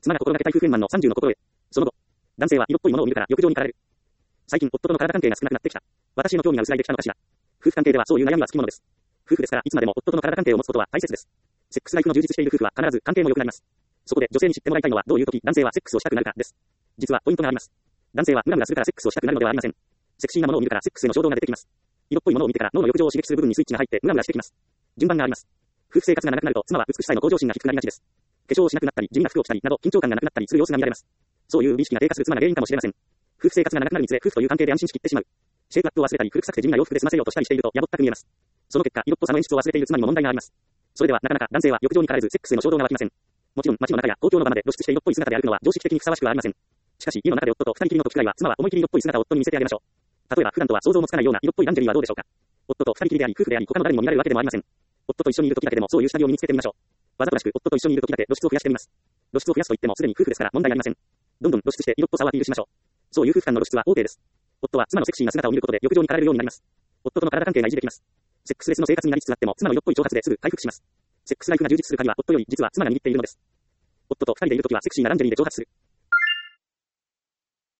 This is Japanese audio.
妻が心がけたい夫婦円満の30の心得。その後、男性は色っぽいものを見るから欲情に駆られる。最近夫との体関係が少なくなってきた。私の興味が薄らいできたのかしら。夫婦関係ではそういう悩みはつきものです。夫婦ですからいつまでも夫との体関係を持つことは大切です。セックスライフの充実している夫婦は必ず関係も良くなります。そこで女性に知ってもらいたいのはどういう時男性はセックスをしたくなるかです。実はポイントがあります。男性はムラムラするからセックスをしたくなるのではありません。セクシーなものを見るからセックスへの衝動が出てきます。色っぽいものを見てから脳の欲情を刺激する部分にスイッチが入ってムラムラしてきます。順番があります。夫婦生活が長くなると妻は美しさへの向上心が低くなりがちです。化粧をしなくなったり地味な服を着たりなど緊張感がなくなったりする様子が見られます。そういう美意識が低下する妻が原因かもしれません。夫婦生活が長くなるにつれ夫婦という関係で安心しきってしまう。シェイプアップを忘れたり古臭くて地味な洋服で済ませようとしたりしているとやぼったく見えます。その結果色っぽさの演出を忘れている妻にも問題があります。それではなかなか男性は欲情に駆られずセックスへの衝動が湧きません。もちろん街の中や公共の場まで露出して色っぽい姿で歩くのは常識的にふさわしくはありません。しかし家の中で夫と二人きりの時くらいは妻は思い切り色っぽい姿を夫に見せてあげましょう。例えば普段とは想像もつかないような色っぽいランジェリーはどうでしょうか。夫と二人きりであり夫婦であり他の誰にも見られるわけでもありません。夫と一緒にいる時だけでもそういう下着を身につけてみましょう。わざとらしく夫と一緒にいる時だけ露出を増やしてみます。露出を増やすと言ってもすでに夫婦ですから問題ありません。どんどん露出して色っぽさをアピールしましょう。そういう夫婦間の露出は OK です。夫は妻のセクシーな姿を見ることで欲情に駆られるようになります。夫との体関係が維持できます。セックスレスの生活になりつつあっても妻の色っぽい挑発ですぐ回復します。セックスライフが充実する鍵は夫より実は妻が握っているのです。夫と二人でいるときはセクシーなランジェリーで挑発する。